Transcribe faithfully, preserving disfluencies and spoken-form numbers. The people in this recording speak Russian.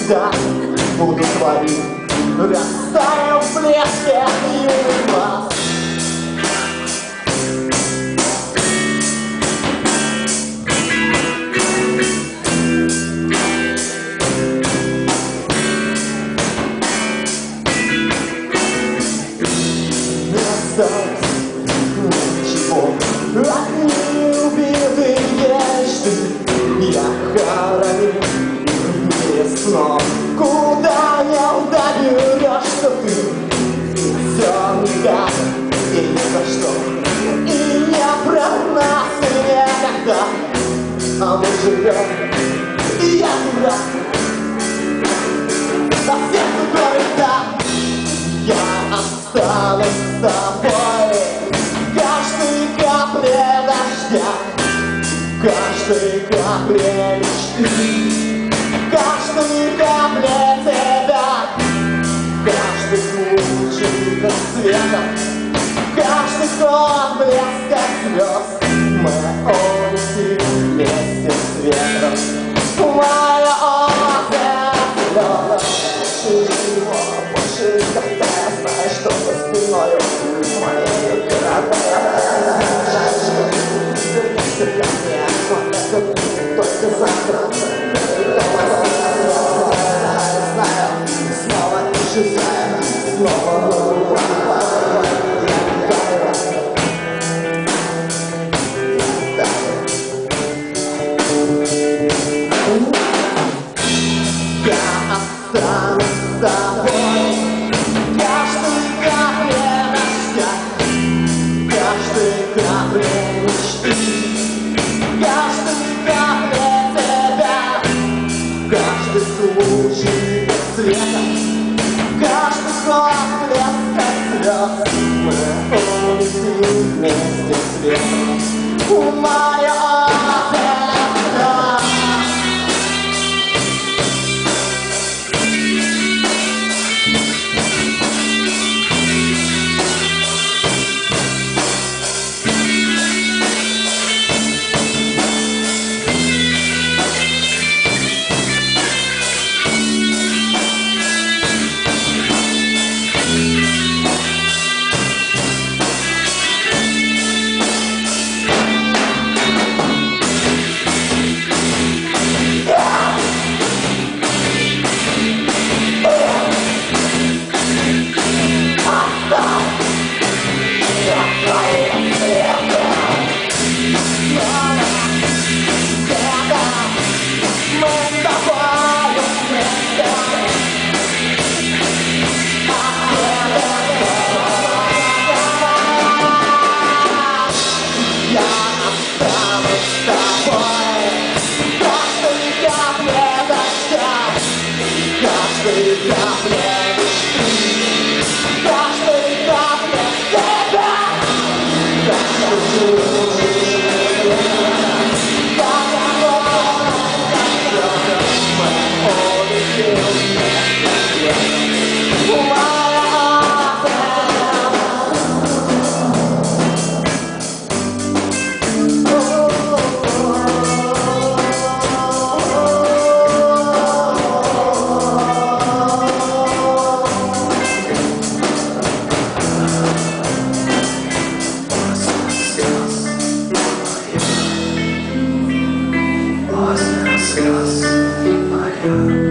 всегда буду твоим, растаю в блеске юных глаз. Не осталось ничего от неубитой мечты. Я хороню не снов, куда не доберешься ты. Все никак и ни за что, и не про нас никогда. А мы живем, и я дурак, совсем другой этап. Я останусь с тобой каждой капле дождя, каждой капле мечты, каждой капле тебя, каждый лучик света, каждый отблеска слез. Мы улетим вместе с ветром, мое озеро. Ничего больше, когда я знаю, что за спиною моей дорогая. Жаль, что ты ко мне, но это только завтра. Знаю, снова исчезаю, снова я останусь с тобой каждой капле дождя, каждой капле мечты, каждой капле тебя, каждый случай света, каждый отблеска слез. Мы улетим вместе с ветром, моя озеро. Каждой капле мечты, каждой капле тебя, каждый случай света, мы улетим вместе с ветром, моя Слез моя.